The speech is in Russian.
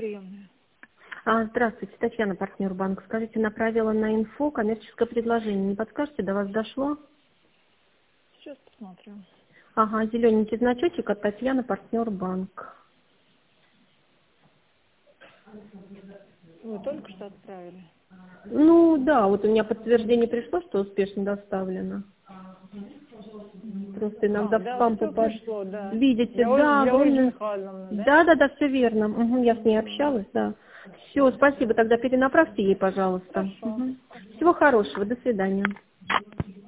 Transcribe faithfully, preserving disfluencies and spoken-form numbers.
приемная. А, здравствуйте, Татьяна, партнер банка. Скажите, направила на инфо коммерческое предложение. Не подскажете, до вас дошло? Сейчас посмотрю. Ага, зелененький значочек от Татьяны, партнер банк. Вы только что отправили? Ну да, вот у меня подтверждение пришло, что успешно доставлено. Просто иногда А, в да, спам все попадает. пришло, да. Видите, Для, Оль- да, для Ольги огромное. Михайловны, да? Да, да, да, все верно. Мгм, я с ней общалась, да. Все, спасибо. Тогда перенаправьте ей, пожалуйста. Хорошо. Мгм. Всего хорошего. До свидания.